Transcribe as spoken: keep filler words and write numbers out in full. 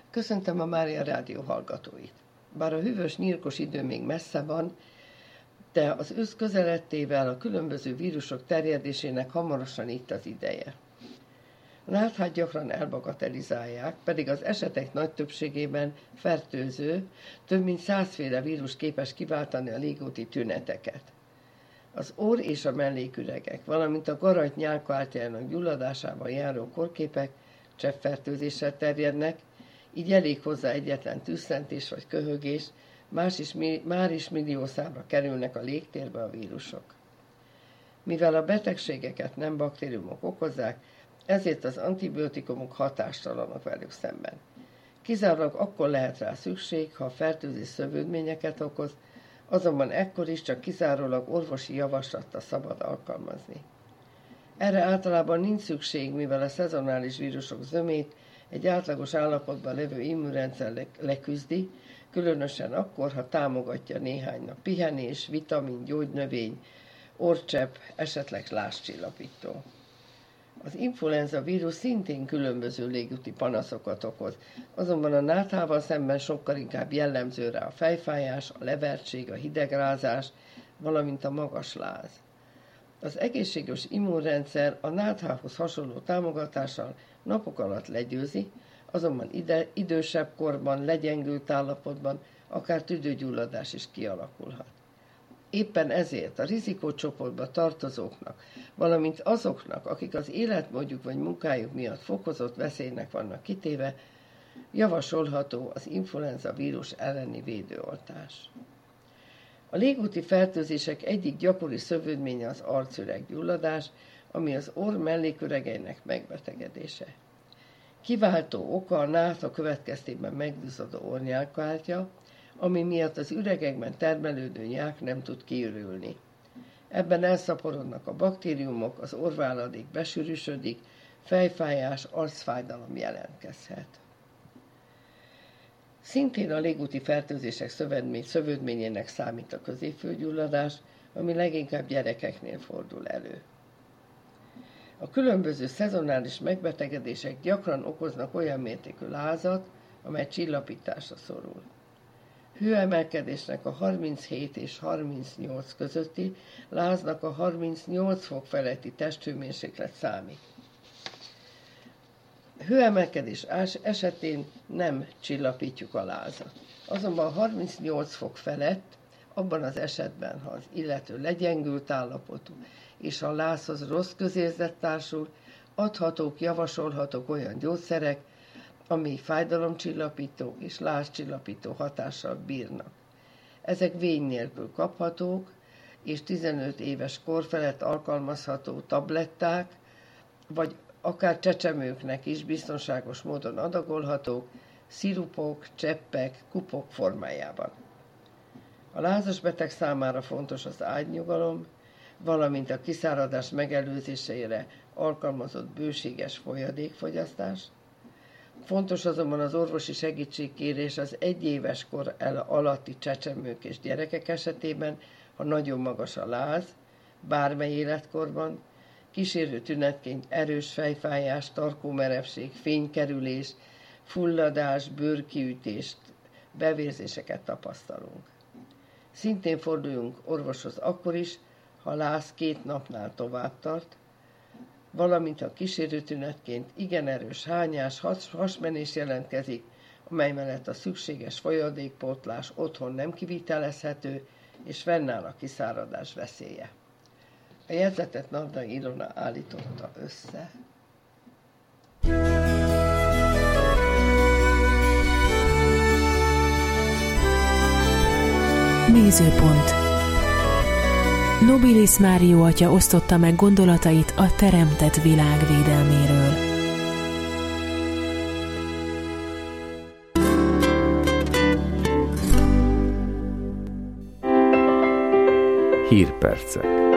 Köszöntöm a Mária Rádió hallgatóit. Bár a hűvös, nyírkos idő még messze van, de az ősz közeledtével a különböző vírusok terjedésének hamarosan itt az ideje. A náthát gyakran elbagatelizálják, pedig az esetek nagy többségében fertőző, több mint százféle vírus képes kiváltani a légúti tüneteket. Az orr és a melléküregek, valamint a garat nyálkahártyájának gyulladásával járó korképek cseppfertőzéssel terjednek, így elég hozzá egyetlen tüsszentés vagy köhögés, más is, már is milliószámra kerülnek a légtérbe a vírusok. Mivel a betegségeket nem baktériumok okozzák, ezért az antibiotikumok hatástalanok velük szemben. Kizárólag akkor lehet rá szükség, ha a fertőzés szövődményeket okoz, azonban ekkor is csak kizárólag orvosi javaslattal szabad alkalmazni. Erre általában nincs szükség, mivel a szezonális vírusok zömét egy átlagos állapotban levő immunrendszer leküzdi, különösen akkor, ha támogatja néhány nap pihenés, vitamin, gyógynövény, orrcsepp, esetleg lázcsillapító. Az influenza vírus szintén különböző légúti panaszokat okoz, azonban a náthával szemben sokkal inkább jellemző rá a fejfájás, a levertség, a hidegrázás, valamint a magas láz. Az egészséges immunrendszer a náthához hasonló támogatással napok alatt legyőzi, azonban ide, idősebb korban, legyengült állapotban akár tüdőgyulladás is kialakulhat. Éppen ezért a rizikócsoportba tartozóknak, valamint azoknak, akik az életmódjuk vagy munkájuk miatt fokozott veszélynek vannak kitéve, javasolható az influenza vírus elleni védőoltás. A légúti fertőzések egyik gyakori szövődménye az arcüreg-gyulladás, ami az orr melléküregeinek megbetegedése. Kiváltó oka a nátha következtében megduzzadó orrnyálkahártya, ami miatt az üregekben termelődő nyák nem tud kiürülni. Ebben elszaporodnak a baktériumok, az orrváladék besűrűsödik, fejfájás, arcfájdalom jelentkezhet. Szintén a légúti fertőzések szövődmény, szövődményének számít a középfőgyulladás, ami leginkább gyerekeknél fordul elő. A különböző szezonális megbetegedések gyakran okoznak olyan mértékű lázat, amely csillapításra szorul. Hőemelkedésnek a harminchét és harmincnyolc közötti, láznak a harmincnyolc fok feletti testhőmérséklet számít. Hőemelkedés esetén nem csillapítjuk a lázat. Azonban a harmincnyolc fok felett, abban az esetben, ha az illető legyengült állapotú, és a lázhoz rossz közérzet társul, adhatók, javasolhatók olyan gyógyszerek, ami fájdalomcsillapító és lázcsillapító hatással bírnak. Ezek vény nélkül kaphatók, és tizenöt éves kor felett alkalmazható tabletták, vagy akár csecsemőknek is biztonságos módon adagolhatók, szirupok, cseppek, kupok formájában. A lázas beteg számára fontos az ágynyugalom, valamint a kiszáradás megelőzésére alkalmazott bőséges folyadékfogyasztás. Fontos azonban az orvosi segítségkérés az egyéves kor alatti csecsemők és gyerekek esetében, ha nagyon magas a láz, bármely életkorban, kísérő tünetként erős fejfájás, tarkómerevség, fénykerülés, fulladás, bőrkiütést, bevérzéseket tapasztalunk. Szintén forduljunk orvoshoz akkor is, ha a láz két napnál tovább tart, valamint a kísérő tünetként igen erős hányás, has, hasmenés jelentkezik, amely mellett a szükséges folyadékpótlás otthon nem kivitelezhető, és fennáll a kiszáradás veszélye. A jegyzetet Nardai Ilona állította össze. Nézőpont. Nobilis Mário atya osztotta meg gondolatait a teremtett világ védelméről. Hírpercek.